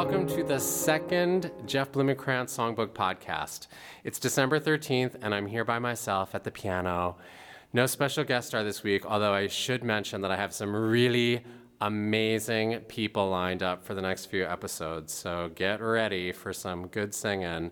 welcome to the second Jeff Blumenkrantz Songbook podcast. It's December 13th, and I'm here by myself at the piano. No special guest star this week, although I should mention that I have some really amazing people lined up for the next few episodes, so get ready for some good singing.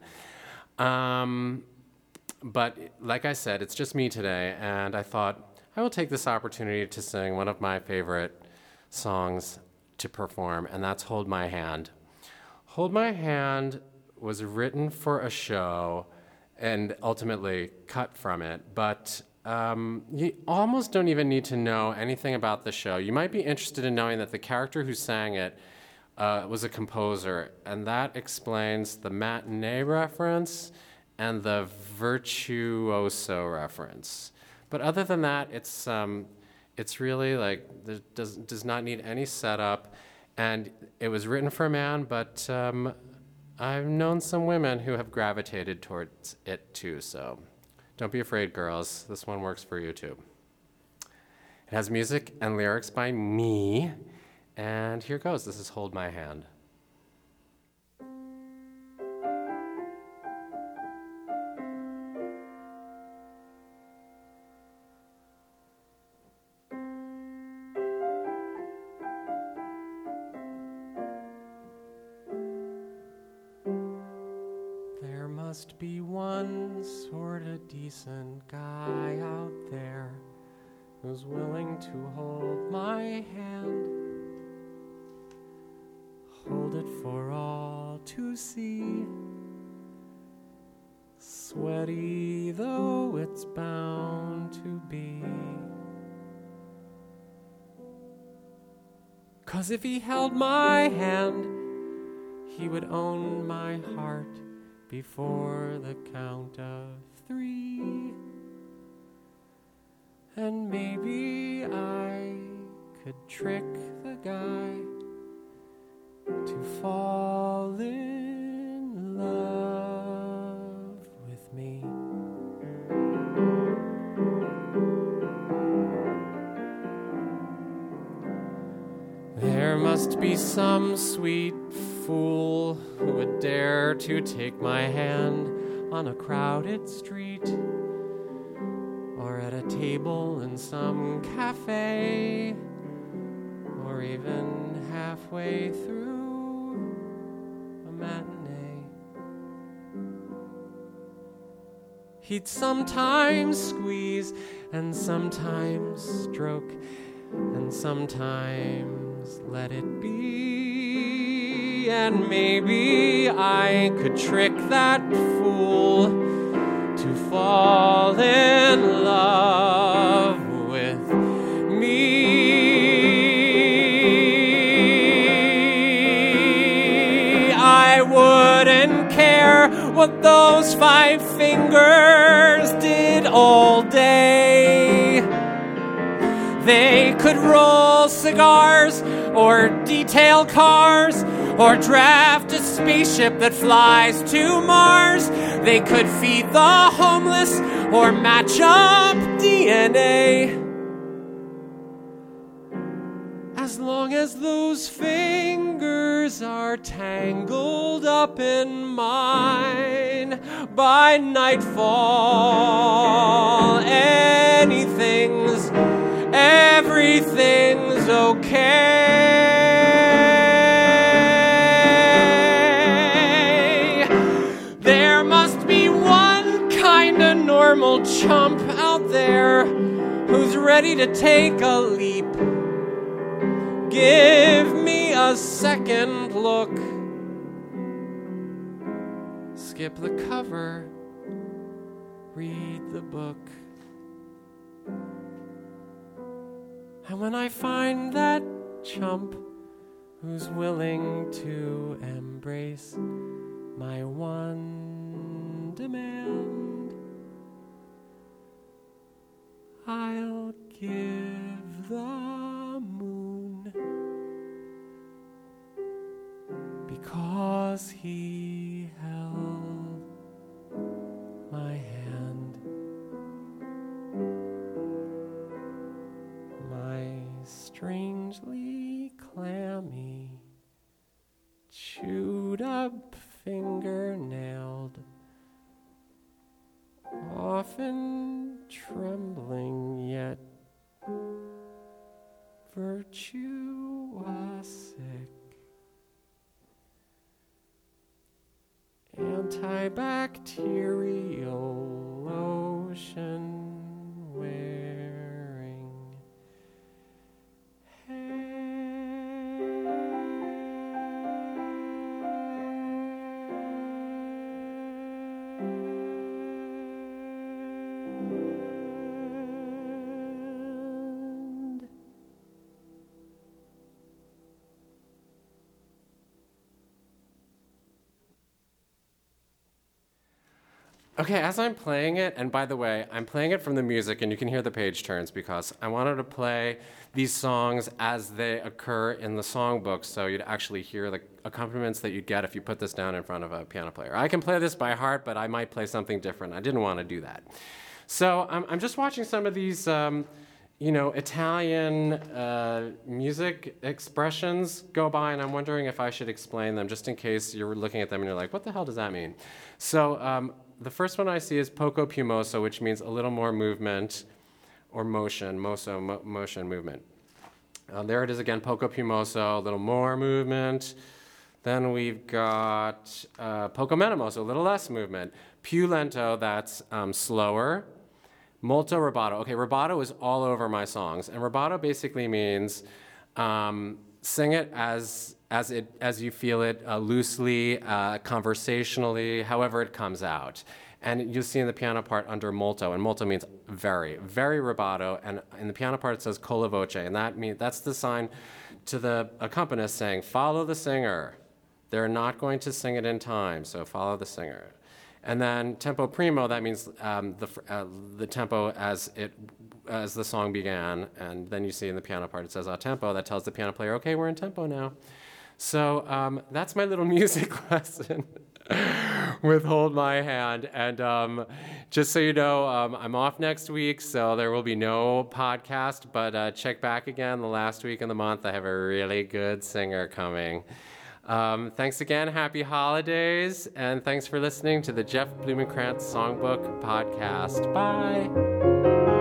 But like I said, it's just me today, and I thought I will take this opportunity to sing one of my favorite songs to perform, and that's Hold My Hand. Hold My Hand was written for a show and ultimately cut from it, but you almost don't even need to know anything about the show. You might be interested in knowing that the character who sang it was a composer, and that explains the matinee reference and the virtuoso reference. But other than that, it's really like, does not need any setup, and it was written for a man, but I've known some women who have gravitated towards it too, so don't be afraid, girls. This one works for you too. It has music and lyrics by me, and here goes. This is Hold My Hand. There must be one sort of decent guy out there who's willing to hold my hand, hold it for all to see, sweaty though it's bound to be. 'Cause if he held my hand, he would own my heart before the count of 3. And maybe I could trick the guy to fall in love with me. There must be some sweet fool who would dare to take my hand on a crowded street, or at a table in some cafe, or even halfway through a matinee. He'd sometimes squeeze and sometimes stroke and sometimes let it be. And maybe I could trick that fool to fall in love with me. I wouldn't care what those 5 fingers did all day. They could roll cigars or detail cars or draft a spaceship that flies to Mars. They could feed the homeless or match up DNA. As long as those fingers are tangled up in mine by nightfall, everything's okay. There must be one kind of normal chump out there who's ready to take a leap. Give me a second look. Skip the cover, read the book. And when I find that chump who's willing to embrace my one demand, I'll give the moon, because he held my hand. My strangely clammy, chewy often trembling yet virtuosic, antibacterial lotion wearing Okay, as I'm playing it, and by the way, I'm playing it from the music, and you can hear the page turns because I wanted to play these songs as they occur in the songbook, so you'd actually hear the accompaniments that you'd get if you put this down in front of a piano player. I can play this by heart, but I might play something different. I didn't want to do that. So I'm just watching some of these, Italian music expressions go by, and I'm wondering if I should explain them, just in case you're looking at them and you're like, what the hell does that mean? So the first one I see is poco più mosso, which means a little more movement or motion, motion, movement. There it is again, poco più mosso, a little more movement. Then we've got poco meno mosso, a little less movement. Più lento, that's slower. Molto rubato. Okay, rubato is all over my songs, and rubato basically means sing it as you feel it, loosely, conversationally, however it comes out. And you'll see in the piano part under molto, and molto means very, very rubato, and in the piano part it says con la voce, and that's the sign to the accompanist saying, follow the singer. They're not going to sing it in time, so follow the singer. And then tempo primo, that means the tempo as the song began, and then you see in the piano part it says a tempo, that tells the piano player, okay, we're in tempo now. So that's my little music lesson with Hold My Hand. And just so you know, I'm off next week, so there will be no podcast, but check back again the last week of the month. I have a really good singer coming. Thanks again, happy holidays, and thanks for listening to the Jeff Blumenkrantz Songbook Podcast. Bye.